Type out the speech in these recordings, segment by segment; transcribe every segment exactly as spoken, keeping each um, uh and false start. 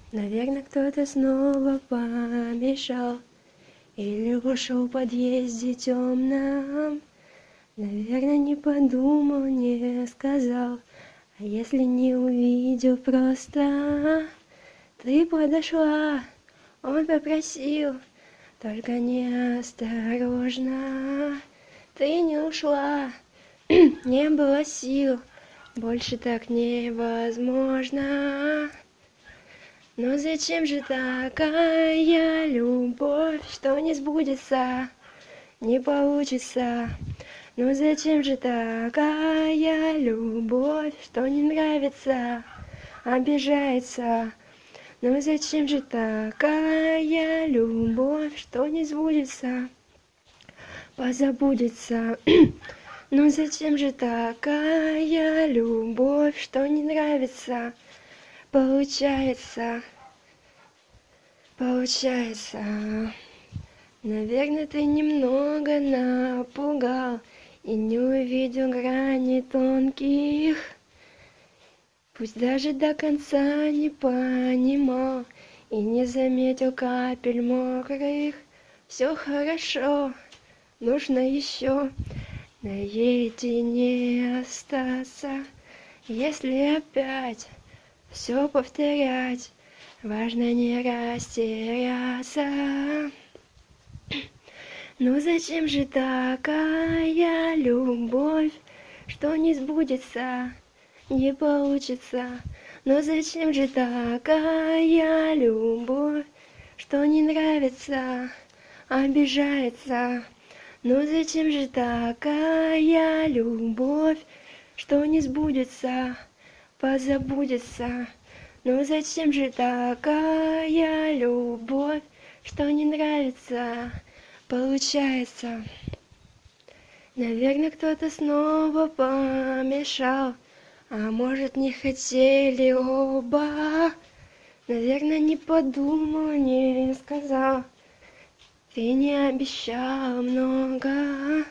Наверное, кто-то снова помешал или ушел в подъезде темном. Наверное, не подумал, не сказал. А если не увидел просто, ты подошла, он попросил, только неосторожно. Ты не ушла, не было сил, больше так невозможно. Но зачем же такая любовь, что не сбудется, не получится? Ну зачем же такая любовь, что не нравится, обижается? Ну зачем же такая любовь, что не сбудется, позабудется? Ну зачем же такая любовь, что не нравится, получается, получается? Наверное, ты немного напугал и не увидел грани тонких. Пусть даже до конца не понимал и не заметил капель мокрых. Все хорошо, нужно еще наедине остаться. Если опять все повторять, важно не растеряться. Ну зачем же такая любовь, что не сбудется, не получится? Но зачем же такая любовь, что не нравится, обижается? Ну зачем же такая любовь, что не сбудется, позабудется? Ну зачем же такая любовь, что не нравится, получается? Наверное, кто-то снова помешал, а может, не хотели оба. Наверное, не подумал, не сказал, ты не обещал много.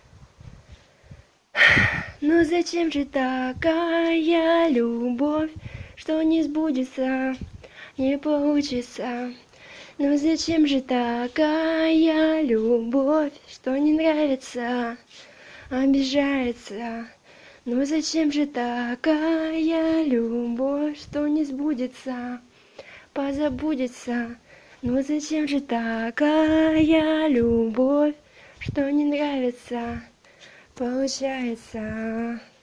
Но зачем же такая любовь, что не сбудется, не получится? Ну зачем же такая любовь, что не нравится, обижается? Ну зачем же такая любовь, что не сбудется, позабудется? Ну зачем же такая любовь, что не нравится, получается?